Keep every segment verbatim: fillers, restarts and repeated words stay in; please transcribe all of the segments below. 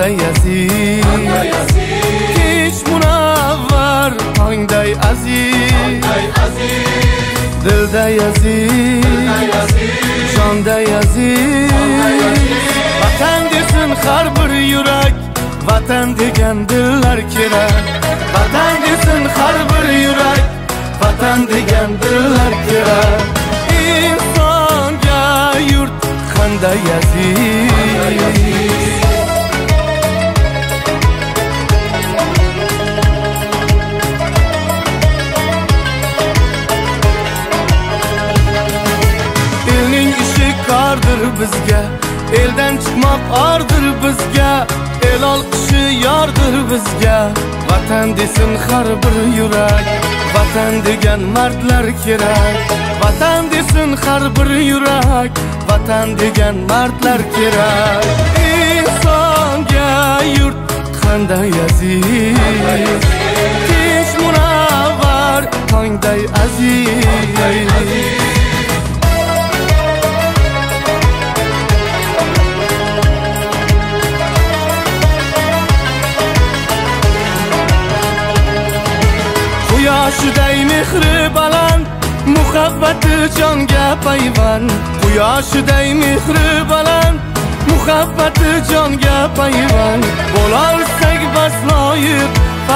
qanday aziz, kech munavvar tongday aziz, dilday aziz, jonday aziz. Vatan desin har bir yurak, vatan degan dillar kerak. Vatan desin har bir yurak, vatan degan dillar kerak. Insonga yurt qanday aziz, elning ishi kordir bizga, eldan chiqmoq ordir bizga, el olqishi yordir bizga. Vatan desin har bir yurak, vatan degan mardlar kerak. Vatan desin har bir yurak, vatan degan mardlar kerak. Insonga yurt qanday aziz, kech munavvar tongday aziz. Quyoshiday mehri baland, muhabbati jonga payvand. Quyoshiday mehri baland, muhabbati jonga payvand. Bo'lolsak bas loyiq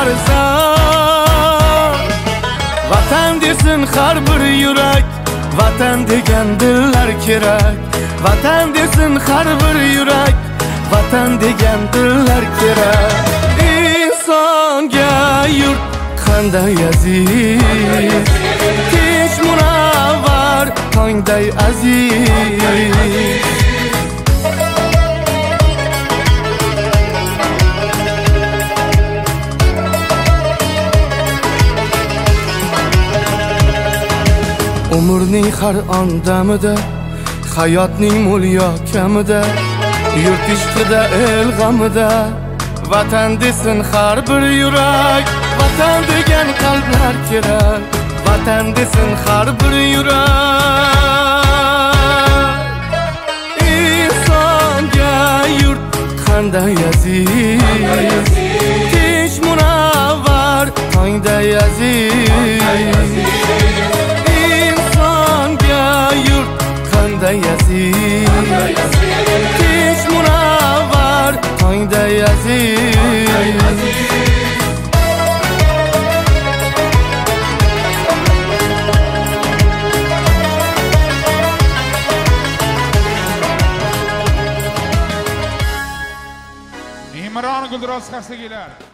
farzand. Vatan desin har bir yurak, vatan degan dillar kerak. Vatan desin har bir yurak, vatan degan dillar kerak. Insonga yurt qanday aziz, kech munavvar tongday aziz. Umrning har ondamida, hayotning mo'lyo kamida, yurt ishqida el g'amida, vatan desin har bir yurak, vatan degan qalblar kerak. Vatan desin har bir yurak. Insonga yurt qanday aziz, kech munavvar tongday aziz. Insonga yurt qanday aziz, kech munavvar tongday aziz. Imron Gulduros Xastagilar.